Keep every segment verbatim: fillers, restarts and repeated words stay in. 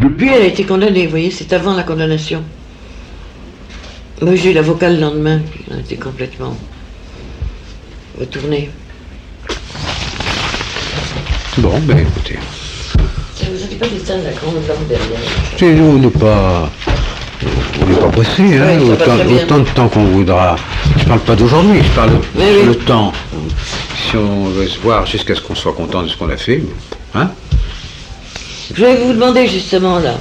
Puis elle a été condamnée, vous voyez, c'est avant la condamnation. Moi j'ai eu l'avocat le lendemain, puis on a été complètement retourné. Bon, ben écoutez. Ça vous a pas des de la grande lampe derrière? Si nous, on n'est pas... On n'est pas pressé, hein, Oui, autant, autant de temps qu'on voudra. Je parle pas d'aujourd'hui, je parle oui, de oui. le temps. Si on veut se voir jusqu'à ce qu'on soit content de ce qu'on a fait, hein. Je vais vous demander justement là.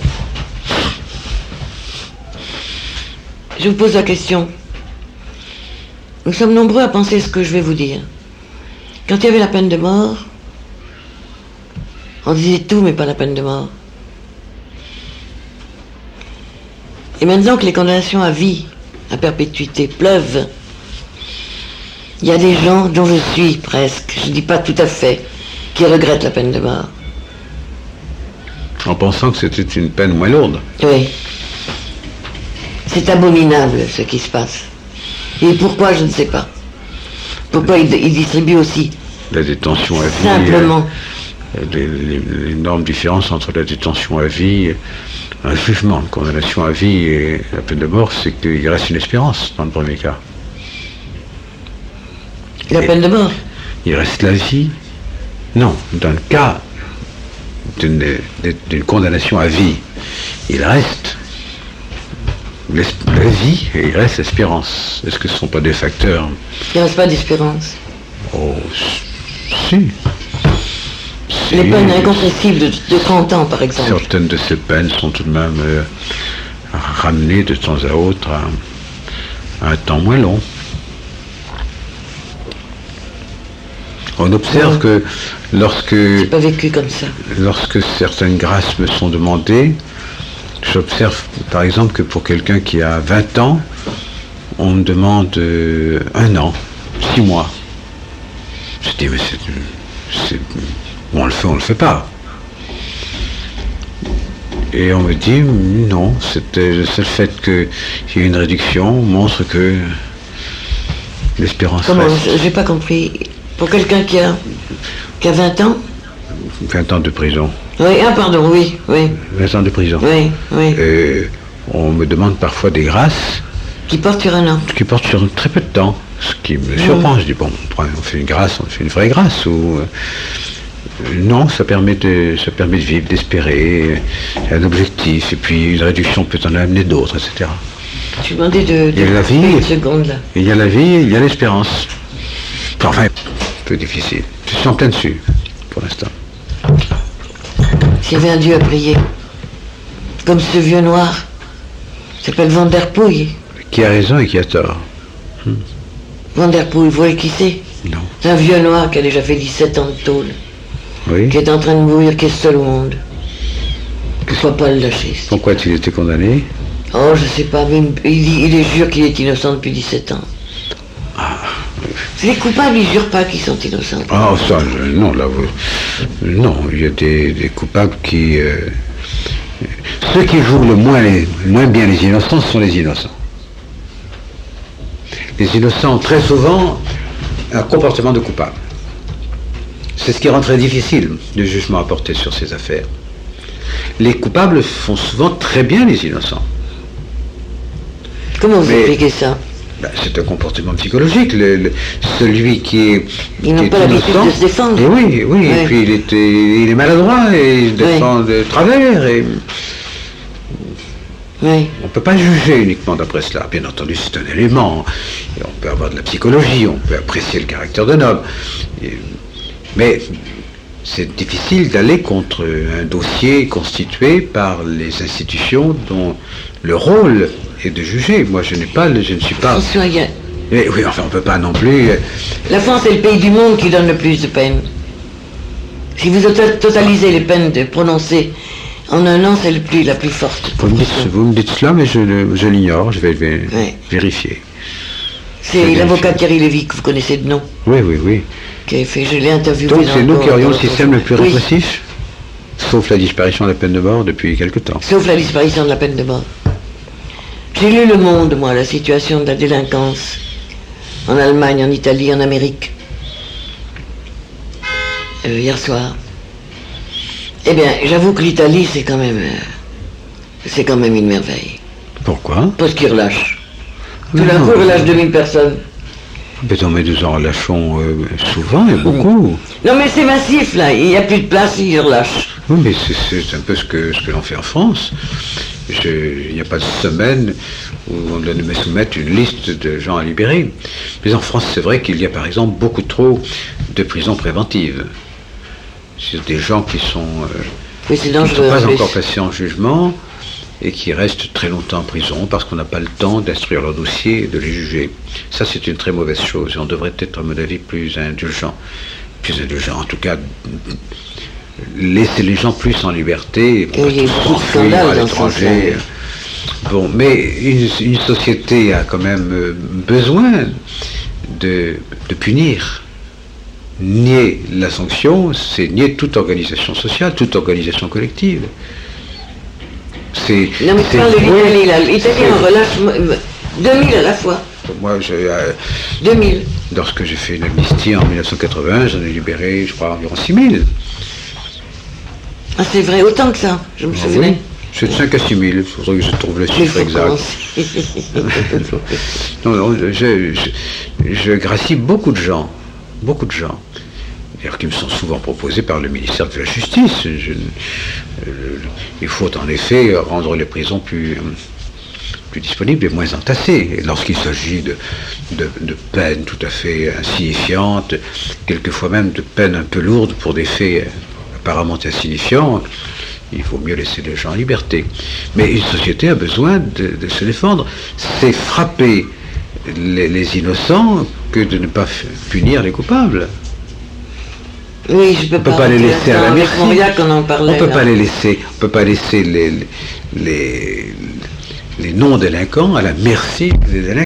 Je vous pose la question. Nous sommes nombreux à penser ce que je vais vous dire. Quand il y avait la peine de mort, on disait tout mais pas la peine de mort. Et maintenant que les condamnations à vie, à perpétuité, pleuvent, il y a des gens dont je suis presque, je dis pas tout à fait, qui regrettent la peine de mort. En pensant que c'était une peine moins lourde. Oui. C'est abominable ce qui se passe. Et pourquoi, je ne sais pas. Pourquoi ils il distribuent aussi La détention à vie. Simplement. Euh, L'énorme différence entre la détention à vie, un jugement de condamnation à vie et la peine de mort, c'est qu'il reste une espérance dans le premier cas. La et peine de mort. Il reste la vie. Non, dans le cas d'une d'une condamnation à vie, il reste la vie et il reste l'espérance. Est-ce que ce ne sont pas des facteurs? Il ne reste pas d'espérance. Oh, si. si. Les peines incompressibles de, de trente ans, par exemple. Certaines de ces peines sont tout de même euh, ramenées de temps à autre à, à un temps moins long. On observe ouais. que lorsque... J'ai pas vécu comme ça. Lorsque certaines grâces me sont demandées, j'observe par exemple que pour quelqu'un qui a vingt ans, on me demande euh, un an, six mois. Je dis, mais c'est... c'est on le fait, on le fait pas. Et on me dit, non, c'était le seul fait qu'il y ait une réduction montre que l'espérance Comment? reste. J'ai pas compris. Pour quelqu'un qui a, qui a vingt ans? vingt ans de prison. Oui, ah pardon, oui, oui. vingt ans de prison. Oui, oui. Et on me demande parfois des grâces. Qui portent sur un an. Qui portent sur très peu de temps. Ce qui me surprend. Mmh. Je dis, bon, on fait une grâce, on fait une vraie grâce. Ou, euh, non, ça permet, de, ça permet de vivre, d'espérer, un objectif. Et puis une réduction peut en amener d'autres, et cetera. Tu demandais de, de il y a la vie, une seconde là. Il y a la vie, il y a l'espérance. Enfin, un peu difficile. Je suis en plein dessus, pour l'instant. S'il y avait un Dieu à prier, comme ce vieux noir, s'appelle Van der Pouille. Qui a raison et qui a tort. Hmm. Van der Pouille, vous voyez qui c'est? Non. C'est un vieux noir qui a déjà fait dix-sept ans de tôle. Oui. Qui est en train de mourir, qui est seul au monde. Pourquoi pas le lâcher? Pourquoi a-t-il été condamné? Oh, je sais pas, mais il, il jure qu'il est innocent depuis dix-sept ans. Ah. C'est les coupables, ils jurent pas qu'ils sont innocents. Ah, ça, je, non, là, vous, non, il y a des, des coupables qui... Euh, ceux qui jouent le moins, les, moins bien les innocents sont les innocents. Les innocents ont très souvent un comportement de coupable. C'est ce qui rend très difficile le jugement à porter sur ces affaires. Les coupables font souvent très bien les innocents. Comment vous Mais, expliquez ça? Ben, c'est un comportement psychologique. Le, le, celui qui est, Ils n'ont pas l'habitude de se défendre. Et oui, oui, ouais. Et puis il, était, il est maladroit et il se défend ouais. de travers. Et... Oui. On ne peut pas juger uniquement d'après cela. Bien entendu, c'est un élément. Et on peut avoir de la psychologie, on peut apprécier le caractère d'un homme. Et... Mais c'est difficile d'aller contre un dossier constitué par les institutions dont le rôle est de juger. Moi, je n'ai pas, je ne suis pas... François, il y a... Mais oui, enfin, on ne peut pas non plus... La France est le pays du monde qui donne le plus de peines. Si vous totalisez les peines de prononcer en un an, c'est le plus, la plus forte. Vous me dites, vous me dites cela, mais je, je l'ignore, je vais, vais oui. vérifier. C'est l'avocat Thierry Lévy, que vous connaissez de nom. Oui, oui, oui. Qui a fait, je l'ai interviewé. Donc c'est nous qui aurions le système dans... le plus répressif, oui. Sauf la disparition de la peine de mort depuis quelque temps. Sauf la disparition de la peine de mort. J'ai lu Le Monde, moi, la situation de la délinquance en Allemagne, en Italie, en Amérique, euh, hier soir. Eh bien, j'avoue que l'Italie, c'est quand même... Euh, C'est quand même une merveille. Pourquoi? Parce qu'ils relâchent. Mais Tout d'un non. coup, ils relâchent deux mille personnes. Mais non, mais nous en relâchons euh, souvent et beaucoup. Non mais c'est massif là, il n'y a plus de place, ils relâchent. Oui, mais c'est, c'est un peu ce que, ce que l'on fait en France. Je, il n'y a pas de semaine où on doit me soumettre une liste de gens à libérer. Mais en France, c'est vrai qu'il y a par exemple beaucoup trop de prisons préventives. C'est des gens qui sont, euh, Oui, c'est qui ne dangereux. sont en pas plus. encore passés en jugement et qui restent très longtemps en prison parce qu'on n'a pas le temps d'instruire leur dossier et de les juger. Ça, c'est une très mauvaise chose et on devrait être, à mon avis, plus indulgent. Plus indulgent, en tout cas, laisser les gens plus en liberté, Et il y a pas tous beaucoup de s'enfuir scandales à dans ce l'étranger. Bon, mais une, une société a quand même euh, besoin de, de punir. Nier la sanction, c'est nier toute organisation sociale, toute organisation collective. C'est, Non mais tu c'est parles de vrai. l'Italie là, l'Italie C'est- en relâche deux mille à la fois. Moi, je, euh, deux mille. lorsque j'ai fait une amnistie en mille neuf cent quatre-vingts, j'en ai libéré, je crois, environ six mille. Ah c'est vrai, autant que ça, je me Ah souvenais. oui, c'est de cinq à six mille, il faudrait que je trouve le Mais chiffre faut exact. commencer. Non, non, je, je, je gracie beaucoup de gens, beaucoup de gens, d'ailleurs qui me sont souvent proposés par le ministère de la Justice. Je- euh, il faut en effet rendre les prisons plus, plus disponibles et moins entassées. Et lorsqu'il s'agit de, de, de peines tout à fait insignifiantes, quelquefois même de peines un peu lourdes pour des faits apparemment insignifiants, il faut mieux laisser les gens en liberté. Mais une société a besoin de, de se défendre. C'est frapper les, les innocents que de ne pas f- punir les coupables. Oui, je peux On ne peut pas, pas les rentrer laisser à la là-dedans. Avec merci. Mauriac, on en parlait. On ne peut là. pas les laisser, on peut pas laisser les, les, les, les non-délinquants à la merci des délinquants.